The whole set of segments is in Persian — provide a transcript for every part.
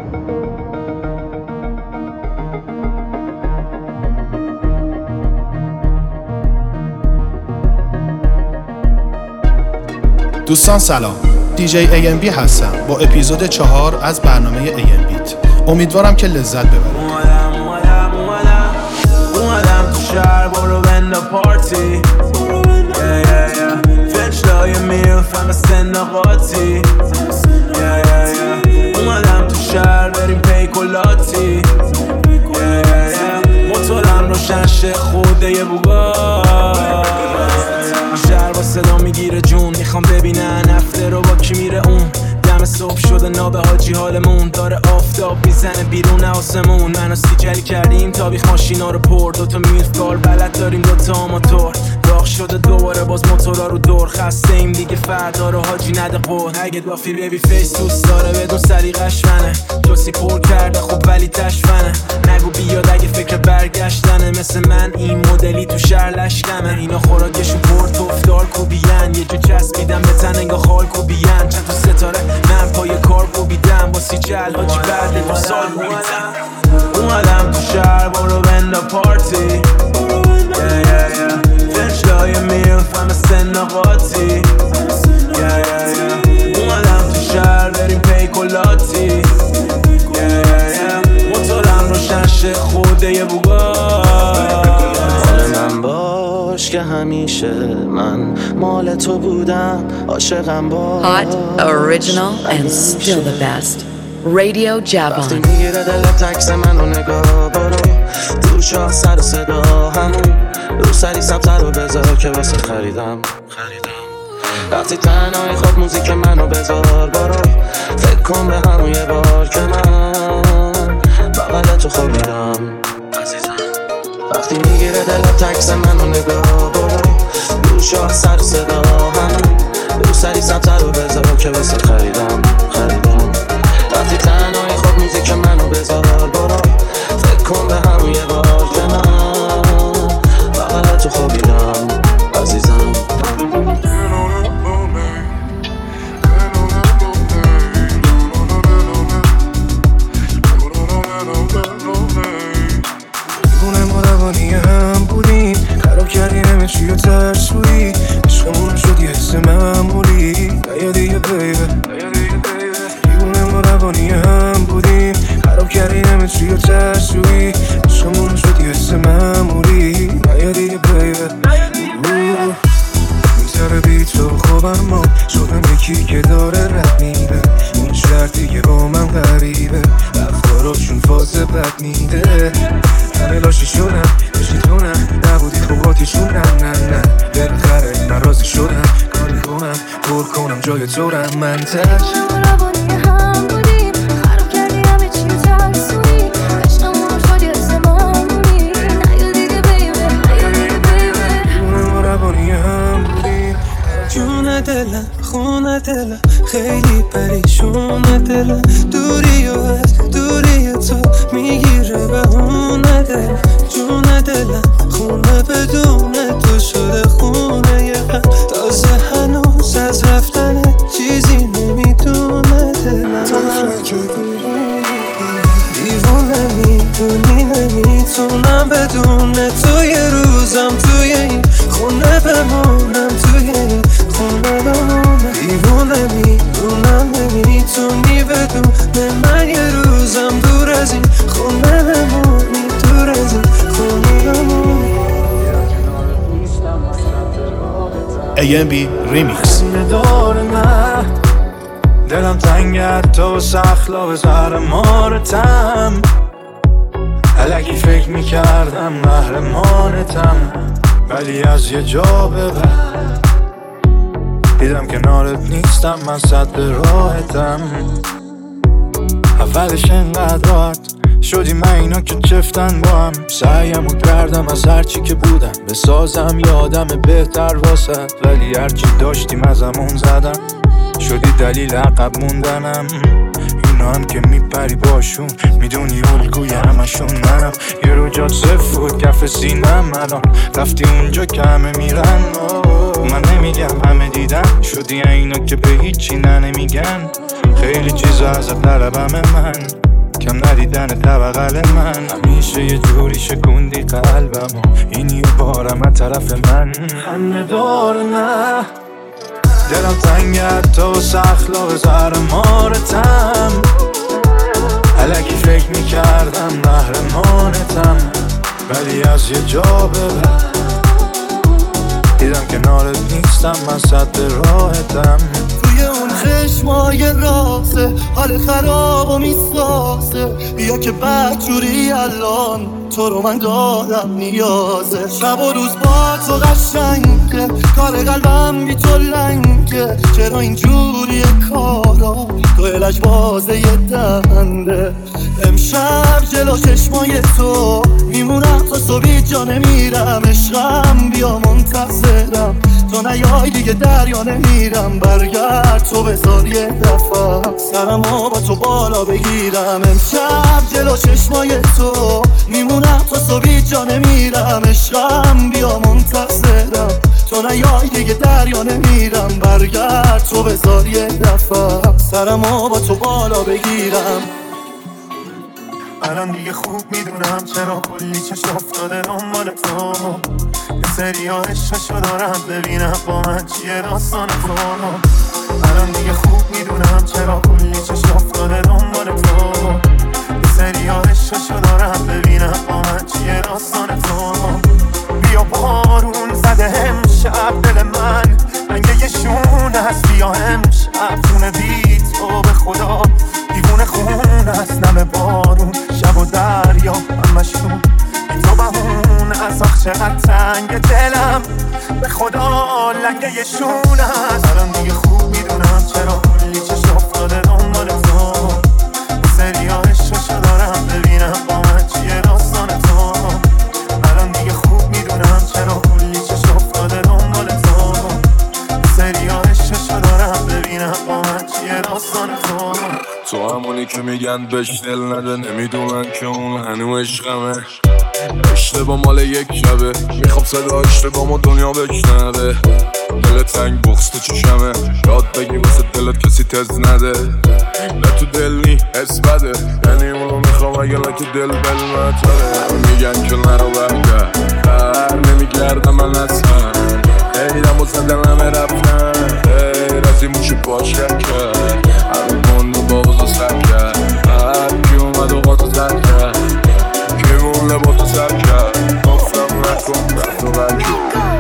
دوستان سلام، دیجی AMB هستم با اپیزود 4 از برنامه AMBیت. امیدوارم که لذت ببرید. اومدم تو شهر برو بند پارتی فنچلای میلفم سن قاطی اومدم تو شهر بریم پیکولاتی موتورم روشن شه خوده یه بوگار شهر با صدا میگیره جون میخوام ببینن هفته رو با کی میره اون دم صبح شده نابه حاجی حالمون داره آفتاب میزنه بیرون آسمون منو سیجلی کردیم تابیخ ماشینا رو پر دوتا میلف کار بلد داریم دوتا آماتور راه شده دوباره باز موتورا رو دور خسته ایم دیگه فردا رو حاجی نده قول اگه دافی بیبی فیس دوست داره بدون سلیقش منه جوسی پر کرده خوب ولی تشفنه نگو بیاد اگه فکر برگشتنه مثل من این مدلی تو شهر لشکمه اینا خوراکشون پر توفدار کوبیان یه جو چسبیدم به تن انگا خال کوبیان چند تا ستاره من پای کار کوبیدم با سی جل حاجی بعد دو سال کوبیدم اومدم تو شهر برو بند پارتی فنچلای میلفم سن قاطی اومدم تو شهر بریم پیکولاتی موتورم روشن شه خوده یه بوگار مال من باش که همیشه من مال تو بودم عاشقم باش Hot, original and still the best Radio Javon وقتی میگیره دلت عکس منو نگاه برو تو شاه سر و صدا همون رو سری سبتر رو بذار که واسه خریدم وقتی تنهایی خود موزیک منو بذار برو فکر کن به همون یه بار که من بغل تو خوابیدم وقتی میگیره دلت عکس منو نگاه برو رو شاه سر و صدا همون رو سری سبتر رو بذار که واسه خریدم وقتی تنهایی خود موزیک منو بذار برو فکر کن به همون یه بار که من بغل تو خوابیدم عزیزم دیوونه ما روانی هم بودیم خراب کردی همه چی و ترسویی عشقمون شد یه حس معمولی نیا دیگه بیبه دیوونه ما روانی هم بودیم خراب کردی همه چی و ترسویی عشقمون شد یه حس معمولی نیا دیگه بیبه میتره بی تو خوبم ما شدم یکی که داره رد میده این شهر دیگه با من غریبه رفتاراشون فاز بد میده همه لاشی شدم بشیدونم نبودی خوباتیشون نه بالاخره من راضی شدم کاری کنم پر کنم جای تو رم من تش جون دلم خونه دلم خیلی پریشونه دلم دوری و از دوری تو میگیره بهونه دلم جون دلم خونه بدون تو شده خونه یه غم تازه هنوز از رفتن چیزی نمیدونه دلم دیوونه میدونی نمیتونم بدون تو یه روزم توی این خونه بمونم توی این خونه بمونم دیوونه میدونم نمیتونی بدون من یه روزم دور از این خونه بمونی دور از این خونه بمونی AMB ریمیکس دلم تنگت تو سخلا به زهر مارتم الکی فکر میکردم قهرمانتم ولی از یه جا به بعد دیدم کنارت نیستم من صد راحتم اولش انقدر راحت شدی من اینا که چفتن با هم سعیمو کردم از هرچی که بودم بسازم یادم بهتر واسه ولی هرچی داشتیم ازمون زدم شدی دلیل عقب موندنم اینا هم که میپری باشون میدونی الگوی همشون منم یه رو جات صف بود کف سینم الان رفتی اونجا که همه میرن من نمیگم همه دیدن شدی اینا که به هیچی نمیگن خیلی چیزا از طلبم من کم ندیدن طبقل من. همیشه یه جوری شکوندی قلبم این یه بارم از طرف من. خنده دار نه دلم تنگت تو سخلاق زهر مارتم. الکی فکر میکردم محرمانتم، ولی از یه جا به بعد دیدم کنارت نیستم، من صد راحتم. توی اون خشمای راسه حال خراب و میسازه، بیا که بدجوری الان تو رو من دادم نیازه. شب و روز با تو قشنگه، کار قلبم بی تو لنگه. چرا اینجوری کارا تو الش بازه یه دنده. امشب جلو چشمای تو میمونم تا صبحی جا نمیرم. عشقم بیا منتظرم، تو نیای دیگه دریا نمیرم. برگرد تو بذار یه دفعه سرمو با تو بالا بگیرم. امشب جلو چشمای تو میمونم تا صبحی جا نمیرم. عشقم بیا منتظرم، تو نیای دیگه دریا نمیرم. برگرد تو بذار یه دفعه سرمو با تو بالا بگیرم. الان دیگه خوب میدونم چرا کلی چشم افتاده دنبال تو. یه سری ها عشقشو دارم ببینم با من چیه داستان تو. الان دیگه خوب میدونم چرا کلی چشم افتاده دنبال تو. یه سری ها عشقشو دارم ببینم با من چیه داستان تو. بیا بارون زده امشب دل من رنگ یه شونه هست. بیا امشب خونه بی تو به خدا دیوونه خون است. نم بارون شب و دریا همشون بی تو بهون از. آخ چقدر تنگ دلم به خدا لنگه یه شونه هست. الان دیگه خوب میدونم چرا کلی چشم افتاده دنبال تو. سری ها عشقشو دارم ببینم با من چیه داستان تو. الان دیگه خوب میدونم چرا کلی چشم افتاده دنبال تو. سری ها عشقشو دارم ببینم با من چیه داستان تو. تو همونی که میگن بهش دل نده، نمیدونن که اون هنو عشقمه. اشتباه مال یک شبه، میخوام صدا اشتباه دنیا بشنوه. دل تنگ بغض تو چشمه، یاد بگی واسه دلت کسی تز نده. نه تو دل نی حس بده، یعنی اونو میخوام اگه لکه دل بلمتره. میگن که نرو برگرد، بر نمیگردم من اصلا. خیلم واسه دلمه رفتن، خیر از این موشو باش کرد. هر کن و بابا سر کرد، هر کی اومد و با تو سر کرد. کی مونه با تو سر کرد، گفتم نکن رفت و برگرد.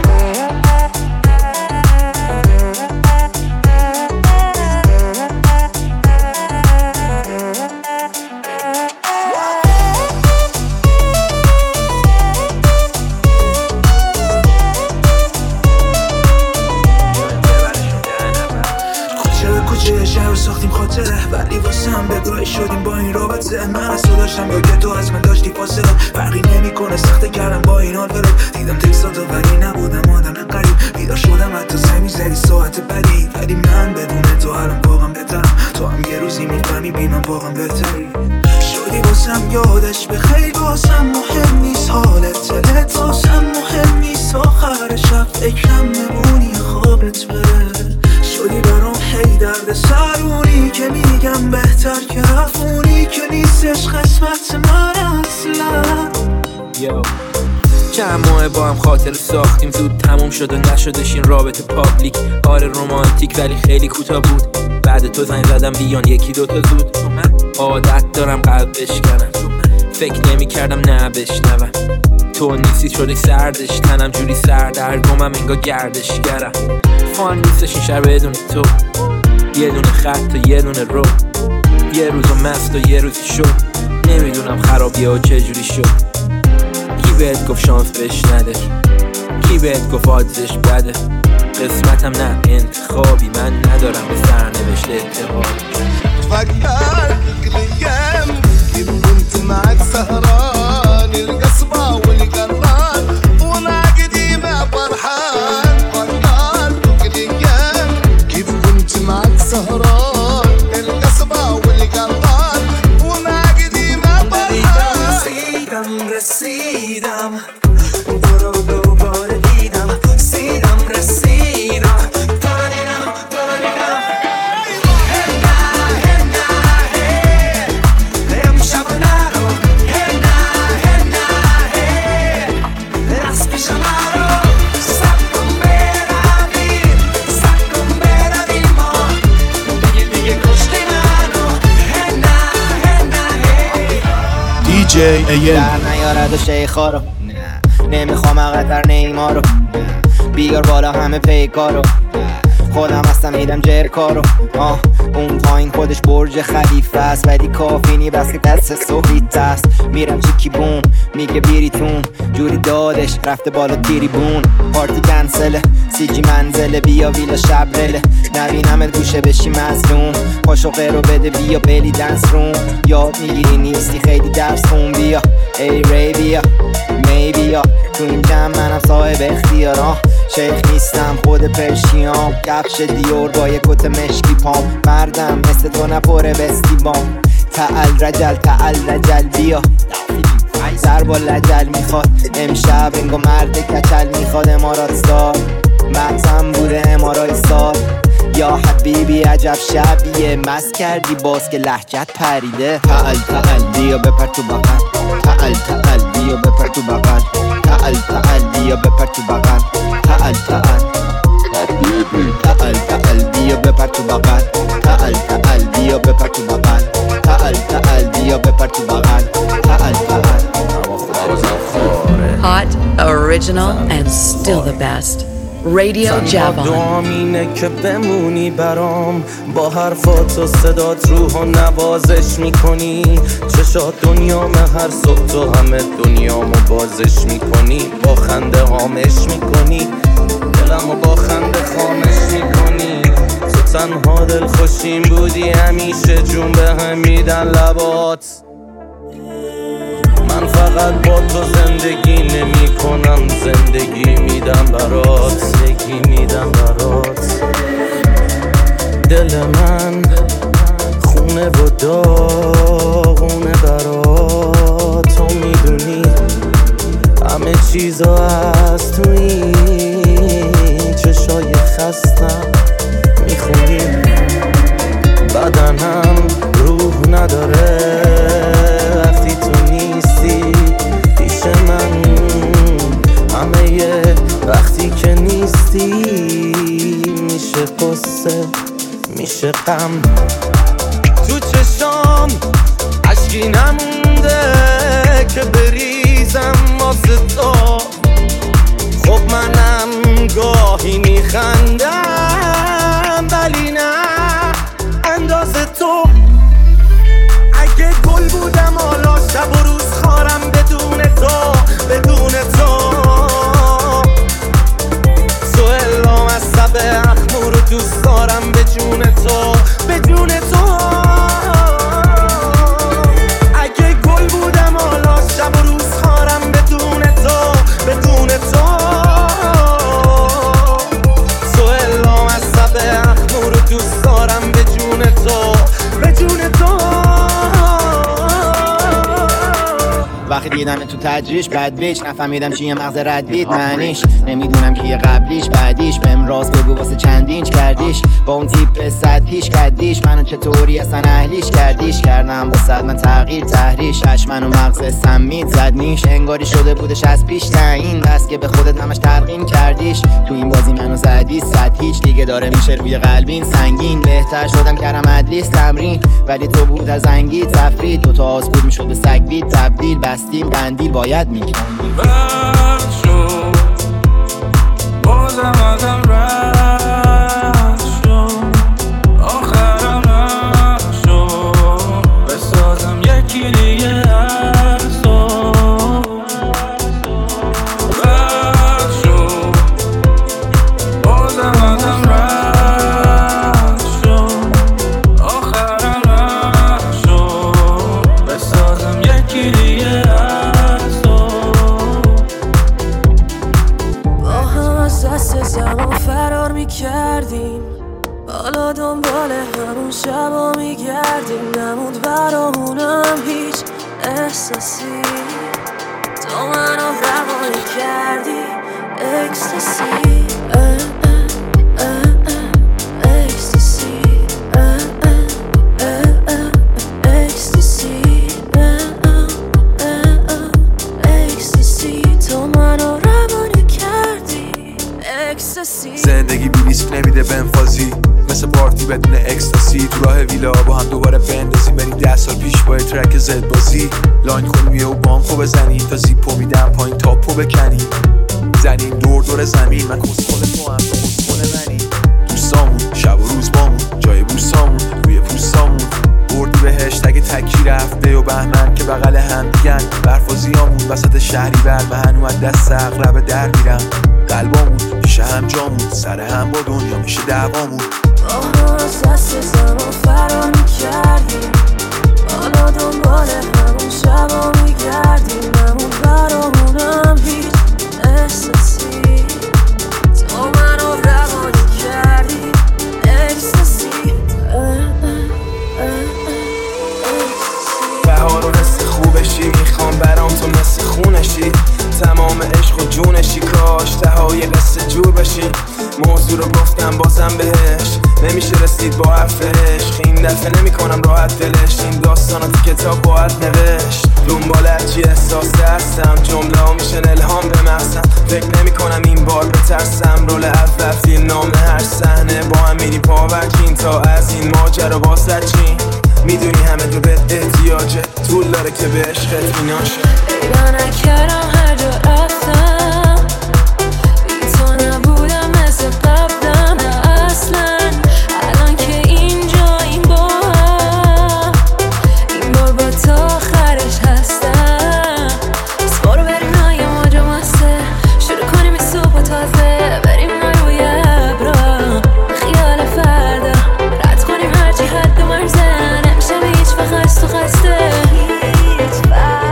ساختیم خاطره ولی واسه هم بگاهی شدیم با این رابطه. من از تو داشتم یا که تو از من داشتی فاصله. فرقی نمی کنه سخته کردم با این حال ولد. دیدم تکساتو ولی نبودم آدم قریب. بیدار شدم حتی زمین زدی ساعت بدی. ولی من بدون تو الان واقعا بهترم. تو هم یه روزی میفهمی بی من واقعا بهتری. شدی واسم یادش به خیلی واسم مهم نیست. حالت دلت واسم مهم نیست. آخر شب فکرم نمونی خوابت بره. شدی برام هی درد سرونی که میگم بهتر که رفونی که نیستش قسمت من اصلا. چند ماه با هم خاطر ساختیم، زود تموم شد و نشدش این رابطه پابلیک. آره رومانتیک ولی خیلی کوتاه بود. بعد تو زنگ زدم بیان یکی دوتا زود. عادت دارم قلب بشکنم، فکر نمی کردم نه بشنوم. تو نیستی شدی سردش تنم جوری سردرگمم انگار گردشگرم. فان نیستش این شهر بدون تو، یه دونه خط و یه دونه رو. یه روزو مست و یه روزی شد، نمیدونم خرابیه و چجوری شد. کی بهت گفت شانس بهش نده، کی بهت گفت آدزش بده. قسمتم نه انتخابی، من ندارم به سرنوشت اعتقاد. فكرت الايام كيف كنت معك سهران القصبة والقران وانا قديمة فرحان. فكرت الايام كيف كنت معك سهران القصبة والقران وانا قديمة فرحان. رسيدم تو رو دوباره دیدم. رسیدم AMB. نیارد و شیخا رو نمیخوام اقدر نیما رو بیار بالا همه پیکارو خودم هستم میدم جرکا رو اون پایین خودش برج خلیفه است ولی کافی نی بس که دست سوفیت است میرم چیکی بوم میگه بیریتون جوری دادش رفته بالا تیریبون پارتی کنسله سیجی منزله بیا ویلا شبرله نبینمت گوشه بشی مظلوم پاشو قیرو بده بیا بلی دنس روم یاد میگیری نیستی خیلی درس خون بیا ای ری بیا می بیا تو این جمع منم صاحب اختیارم شیخ نیستم خود پرشیام کفش دیور با یک کت مشکی پام مردم مثل تو نپره بستی بام تعال رجل بیا سر با لجل میخواد امشب انگو مرد کچل میخواد امارات ستار مغزم بوده امارای سال یا حبیبی عجب شبیه مست کردی باز که لهجت پریده تعال بیا بپر تو بغل تعال بیا بپر تو بغل تعال بیا بپر تو بغل تعال بیا بپر تو بغل تعال بیا بپر تو بغل تعال بیا بپر تو بغل Hot, original, and still the best. Radio Javon. دعام اینه که بمونی برام با حرفات و صدات روحو نوازش میکنی چشات دنیامه هر صبح تو همه دنیامو بازش میکنی با خنده هامش میکنی دلمو با خنده خامش میکنی تو تنها دل خوشیم بودی همیشه جون به هم میدن لبات من فقط با تو زندگی نمی کنم زندگی میدم برات دل من خونه و داغونه برات تو میدونی همه چیزا از توی چشای خستم میخونی بدنم روح نداره وقتی تو نیستی پیش من همه وقتی که نیستی میشه قصه میشه غم تو چشام عشقی نمونده که بریزم واسه تو خب منم گاهی میخندم ولی نه اندازه تو اگه گل بودم حالا شب و روز خارم بدون تو سوهلام از سب اخمو رو دوست دارم به جون تو اگه گل بودم حالا شب و روز خارم بدون تو سوهلام از سب اخمو رو دوست دارم به جون تو وقتی دیدم تو تجریش بد بیچ نفهمیدم چیه مغز رد بیت معنیش نمیدونم کیه قبلیش بعدیش بهم راست بگو واسه چند اینچ کردیش با اون تیپ سطحیش کردیش منو چطوری اصلا اهلیش کردیش کردم واسه من تغییر تحریش منو مغز سمید زد نیش انگاری شده بودش از پیش تعیین بس که به خودت همش تلقین کردیش تو این بازی منو زدی سطحیش دیگه داره میشه روی قلبین سنگین بهتر شدم کردم ادلیس تمرین ولی تو بود از انگی تفرید تو تا آز بود میشد به سگ بید تبدیل بستیم قندیل باید میکنیم رد شد بازم ازم رد شد آخرم نشد بسازم یکی دیگه از تو رد شد بازم ازم رد شد آخرم نشد بسازم یکی دیگه زمان فرار میکردیم حالا دنبال همون شبا میگردیم نموند برامونم هیچ احساسی تو منو روانی کردی اکستاسی زندگی بی ریسک نمیده بنفازی مثل پارتی بدون اکستاسی تو راه ویلا با هم دوباره بندازیم بریم 10 سال پیش با ترک زد بازی لاین خونمیه و بام خوب بزنی تا زیپو میدم پایین تاپو بکنی زنیم دور دور زمین من کسخل تو هم تو کسخل منی دوستامون شب و روز بامون جای بورسامون روی پوستامون بردی بهش تگ تکی رفته و بهمن که بغل هم دیگن برفازیامون وسط شهری بر و هنو از دست اغرب در میرم قلبامون میشه هم جامون سر هم با دنیا میشه دعوامون از دست زمان فرار میکردیم حالا دنبال همون شبا میگردیم نمون برامونم هیچ احساسی تو منو روانی کردی اکستاسی بهار و حس خوبشی میخوام برام تو مثل خونشی تمام عشق و جونشی کاش تهای قصه جور بشی موضوع رو گفتم بازم بهش نمیشه رسید با حرف عشق این دفعه نمی کنم راحت دلش این داستانا تو کتاب باید نوشت دنبال هرچی احساس هستم جمله ها میشن الهام به مغزم فکر نمی کنم این بار بترسم رول اول فیلم نام هر صحنه با هم میری پاورچین تا از این ماجرا واسط چین میدونی همه تو بهت احتیاجه طول داره که به عشقت ایناشه پیدا نکردم هر جا رفتم بی تو نبودم مثل قبلم نه اصلا الان که اینجاییم با هم این بار با تا آخرش هستم بس برو بریم نای ماجا مسته شروع کنیم این صبح تازه بریم نای روی ابرا خیال فردا رد کنیم هرچی حد مرزه نمیشه به هیچ وقت خست و خسته هیچ وقت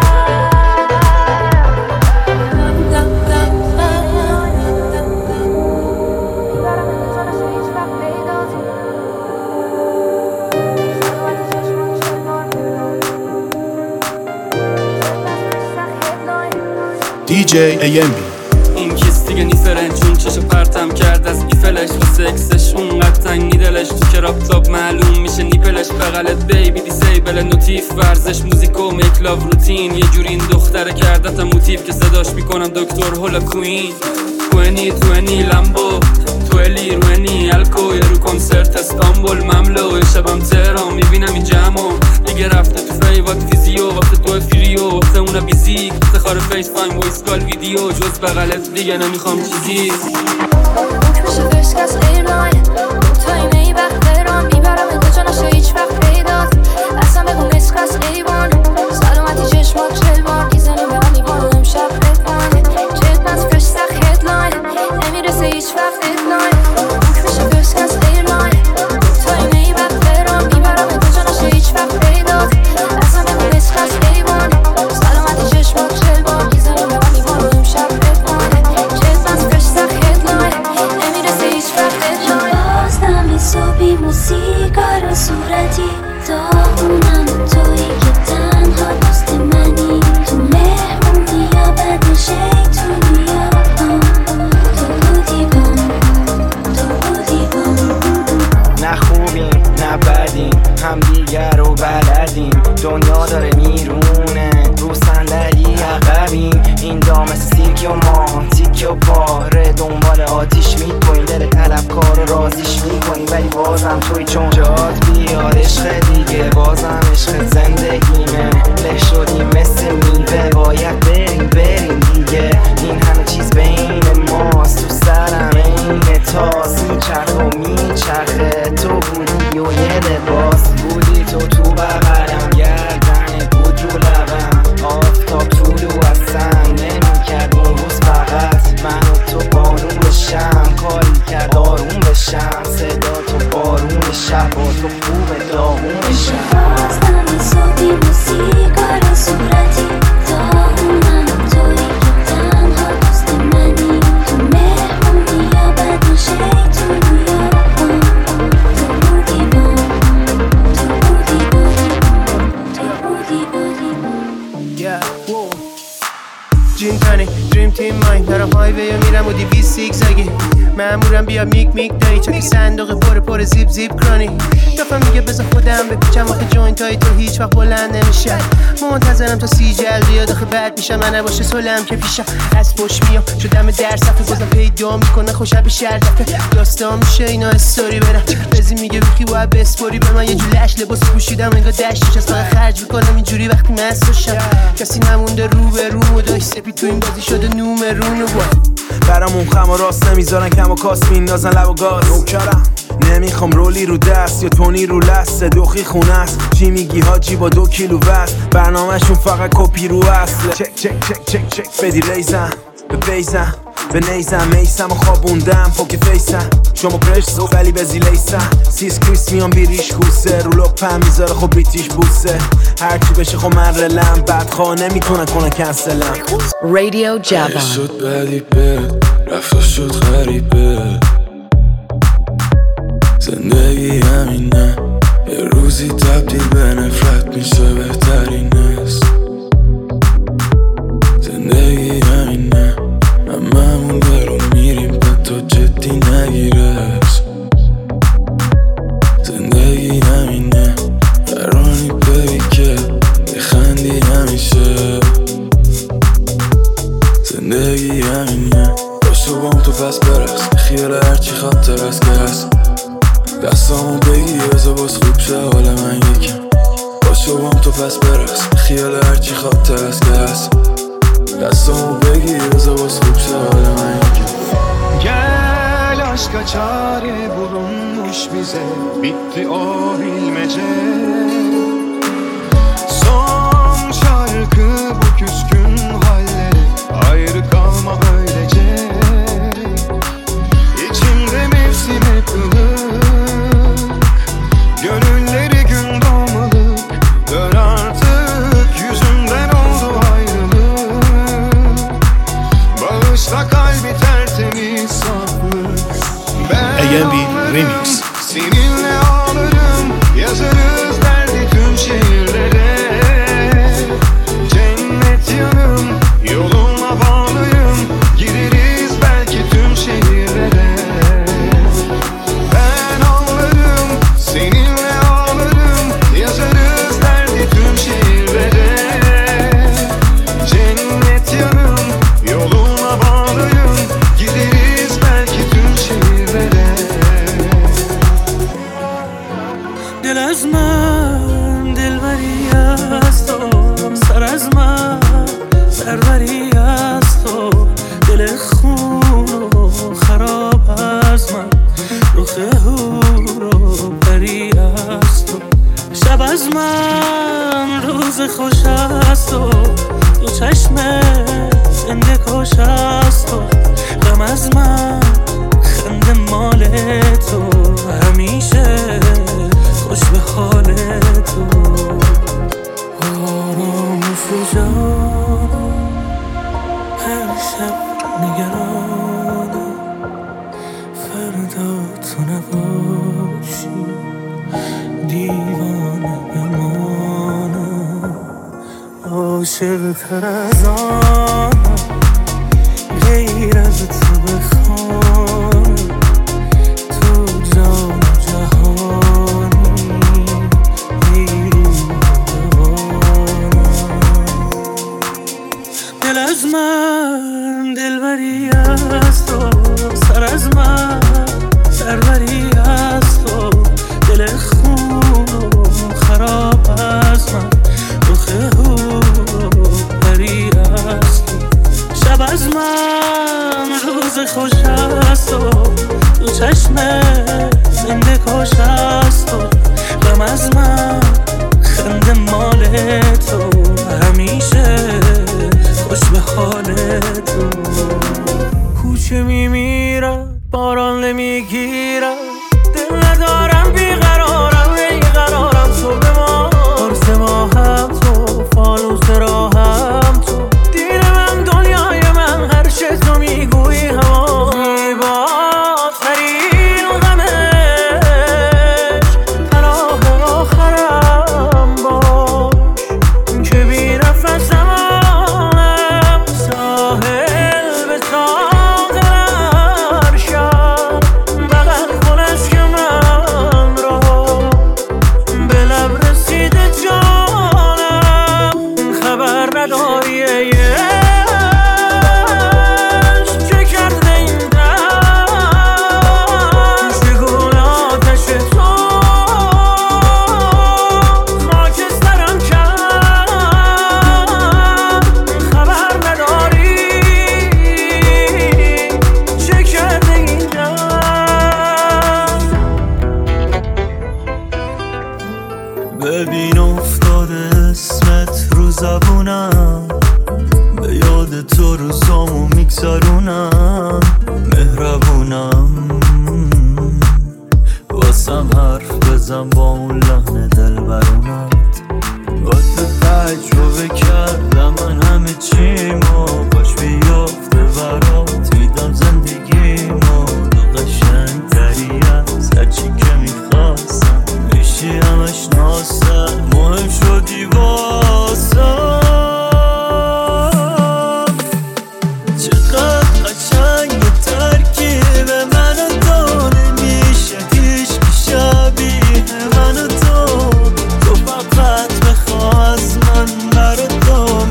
DJ AMB این کس دیگه نی فرنجون چشو پرتم کرد از ایفلش و سکسش اونقدر تنگی دلش تو کراپ تاپ معلوم میشه نیپلش بغلت بیبی دیسیبل نوتیف ورزش موزیک و میک لاو روتین یه جوری این دختره کردتم موتیف که صداش میکنم دکتر هولا کوین 2020 لامبو تولی روینی الکو یه رو کنسرت استانبول مملو یه شبم تهران میبینم این جمعو دیگه رفته تو فیوات فیزیو وقت تو فریو وقت اونا بیزیک افتخار فیس تایم ویس کال ویدیو جز بغلت دیگه نمیخوام چیزی میشه فرست کس ایرلاین تو این ای وقت برام میبرم به کجا نشه هیچ وقت پیدات اصلا بگو میسک از ایوان سلامتی چشمات چلوان ایزنی به هم میبانو امشب ردلاین جد از فرست اخ هدلاین نمیرسه هیچ وقت ایرلاین میشه فرست کس ایرلاین تو این ای وقت برام میبرم به کجا نشه هیچ وقت پیدات اصلا بگو میسک از ایوان سلامتی چشمات چلوان ایزنی به هم میبانو امشب ردلاین جد از فرست اخ هدلاین نمیرسه هیچ وقت ایرلاین بازدم صبحی موسیقار صورتی داغونم تویی که تنها دوست منی تو مهمونی یا بد شیطونی یا تو بودی بام نه خوبیم نه بدیم هم دیگر رو بلدیم دنیا داره میرونه رو صندلی عقبیم این دام سیرک و ما تیک و پاره دنبال آتیش میکنیم دل طلبکار رو رازیش میکنیم ولی بازم توی چون جات بیاد عشق دیگه بازم عشق زندگیمه له شدیم مثل میوه باید بریم دیگه این همه چیز بین ماست تو سرم این تاس میچرخ و میچرخه تو بودی و یه لباس بودی تو بغلم گردن بود رو لبم آفتاب طولو اصلا نمیکرد اون روز فقط من و تو بارون بشم کاری کرد آروم بشم صدا تو بارون شب با تو خوب داغون بشم بازدم صبحی موسیقار صورتی داغونم تویی که تنها دوست منی تو مهمونی یا بد شیطونی یا تو بودی بام جین تانی دریم تیم ماین در هایوی میرم و 200 زیگزگی مامورم بیا میگ دایی چک صندوق پر زیب کرانی دفعه میگه بذار خودم بپیچم آخه جوینت های تو هیچ وقت بلند نمیشه منتظرم تا 30 جلد بیاد آخه بعد میشم من نباشه سلم که پیشم از پشت میام شدم در صفحه بازم پیدا میکنه خوشم به شردفه داستان میشه اینا استوری برم بزی میگه ویکی باید بسپوری به من یه جولش لباس پوشیدم انگار دشتش از من خرج میکنم اینجوری وقتی مست باشم کسی نمونده رو به رو داشت سپید تو این بازی شده نومرونو با برامون خم و راست نمیذارن کم و کاس میندازن لب و گاز نوکرم نمیخوام رولی رو دست یا تونی رو لسته دوخی خونه است چی میگی حاجی با 2 کیلو وزن برنامهشون فقط کپی رو اصله چک بدی ریزم به بیزم به نیزم میسم و خوابوندم پوک فیسم شما پرشت ولی به زیلیسم سیس کریس میان بیریش کوسه رو لپم میذاره خب بریتیش بوسه هرچی بشه خب من رلم بدخواه نمیتونن کنن کنسلم Radio Java شد بدیبه رفت شد غریبه زندگی همینه یه روزی تبدیل به نفرت میشه بهترین است زندگی همینه هممون درو میریم به تو جدی نگیرش زندگی همینه فرانی ببی که بخندی همیشه زندگی همینه باشو بام تو پس برس خیال هرچی خاطر است که هست دستامو بگی بذار باز خوب شه حال من یکم باشو بام تو پس برس خیال هرچی خاطر است که هست دستامو بگی بذار باز خوب شه حال من یکم Gel aşka çare bulunmuş bize bitti o bilmece Son şarkı bu küskün halleri ayrı kalma böylece İçimde mevsime kılık gönülleri gün doğmalık dön artık yüzümden oldu ayrılık bağışla kalbi tertemiz saflık AMB Remix Seninle ağlarım yazarız derdi tüm şehirlere Cennet yanım yoluna bağlıyım gideriz belki tüm şehirlere Ben ağlarım seninle ağlarım yazarız derdi tüm şehirlere Cennet yanım yoluna bağlıyım gideriz belki tüm şehirlere دل از من دلبری از تو سر از من سروری از تو دل خون و خراب از من رخ هور و پری از تو شب از من روز خوش از تو تو چشم زنده کش از تو غم از من خنده مال تو همیشه خوش به حال تو آرام و فجانم هر شب نگرانم فردا تو نباشی دیوانه بمانم عاشق تر از آنم غیر از تو بخوانم تو جان دل از من دلبری از تو سر از من سروری از تو دل خون و خراب از من رخ هور و پری از تو شب از من روز خوش از تو تو چشم زنده کش از تو غم از من خنده مال تو همیشه خوش به حال تو کوچه میمیرم باران نمیگیرم دل ندارم بیقرارم بیقرارم تو به ما قرص ما هم تو فانوس راهم تو دیر من دنیای من هر چه تو میگویی هوا زیباترین غمش پناه آخرم باش که بی نفس زمانم ساحل به ساحل عرشم تجربه کردم من همه چیمو باش بیافته برات میدم زندگیمو تو قشنگ تری از هرچی که میخواستم میشی همش ناسم مهم شدی واسم چقدر قشنگ ترکیب من و تو نمیشه هیچ شبیه من و تو فقط بخوا از من برا تو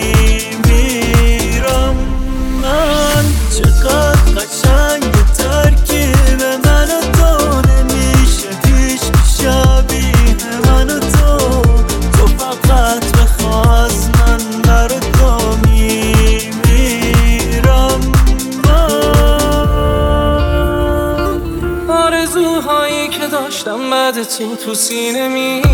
میمیرم من چقدر قشنگ ترکیب من و تو نمیشه هیچ شبیه من و تو فقط بخوا از من برا تو میمیرم من آرزوهایی که داشتم بعد تو سینه